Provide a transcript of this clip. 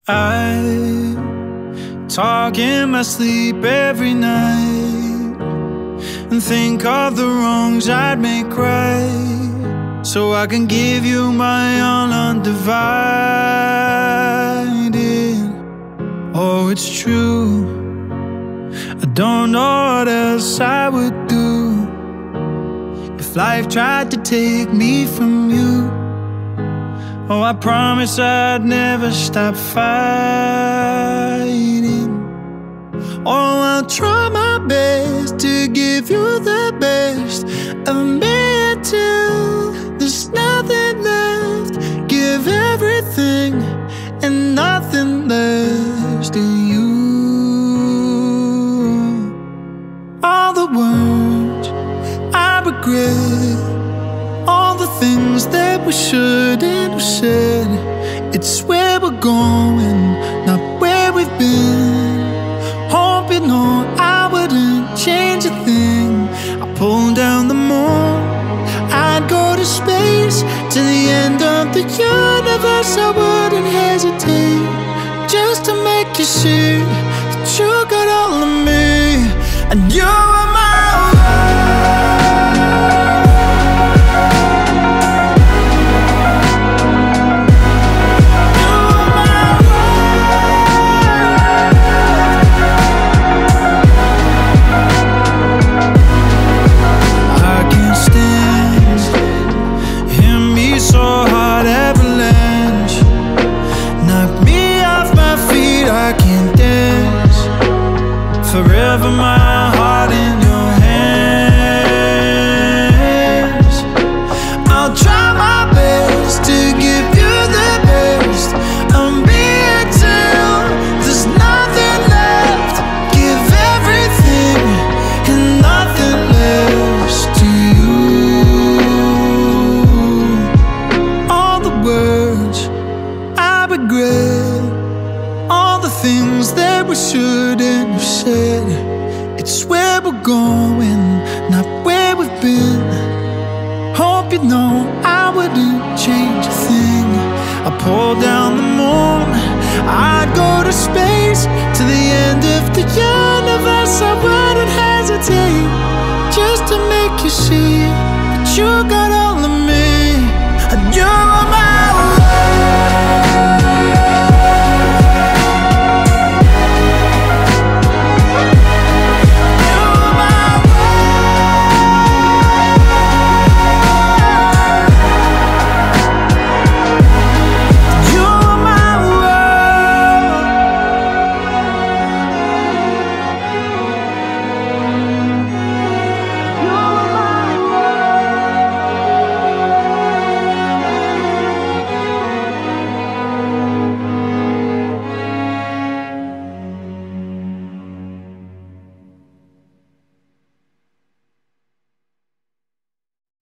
I talk in my sleep every night and think of the wrongs I'd make right, so I can give you my all undivided. Oh, it's true, I don't know what else I would do if life tried to take me from you. Oh, I promise I'd never stop fighting. Oh, I'll try my best to give you the best of me till there's nothing left. Give everything and nothing less to you. All the words I regret, all the things that we shouldn't have said. It's where we're going, not where we've been. Hope you know I wouldn't change a thing. I pull down the moon, I'd go to space, to the end of the universe. I wouldn't hesitate, just to make you see that you got all of me, and you are my forever, my heart in your hands. I'll try my best to give you the best of me until there's nothing left. Give everything and nothing less to you. All the words I regret, all the things that we shouldn't have said. It's where we're going, not where we've been. Hope you know I wouldn't change a thing. I pull down the moon, I'd go to space, to the end of the universe. I wouldn't hesitate, just to make you see